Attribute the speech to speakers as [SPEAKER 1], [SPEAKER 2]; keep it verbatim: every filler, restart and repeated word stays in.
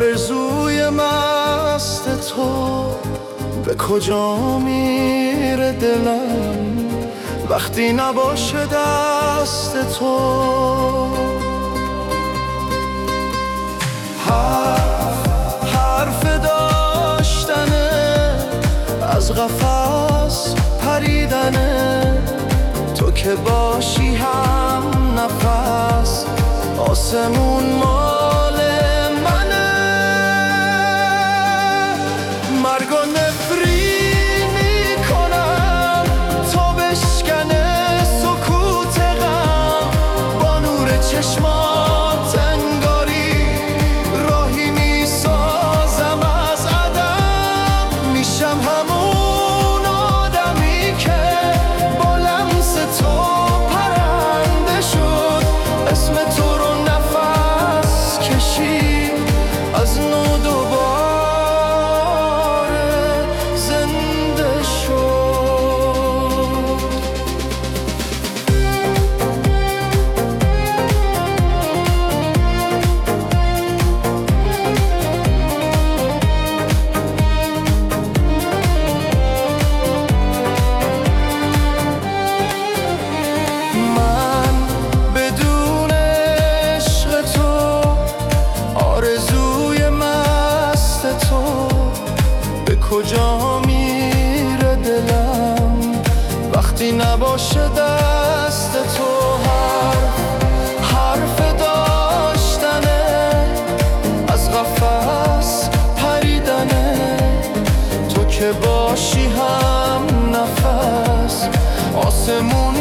[SPEAKER 1] آرزوی مست تو به کجا میره دلم وقتی نباشه دست تو. حرف حرف داشتنه، از قفس پریدنه، تو که باشی هم نفس آسمون مال منه. مرگ و نفرین میکنم تا بشکنه سکوت غم، با نور چشمات انگاری راهی میسازم از عدم. میشم همون آدمی که با لمس تو پرنده شد، اسم تو رو نفس کشید، از نو دوباره زنده شد. من بدون عشق تو، آرزوی مست تو به کجا میره دلم وقتی نباشه دست تو. حرف حرف داشتنه، از قفس پریدنه، تو که باشی هم نفس آسمون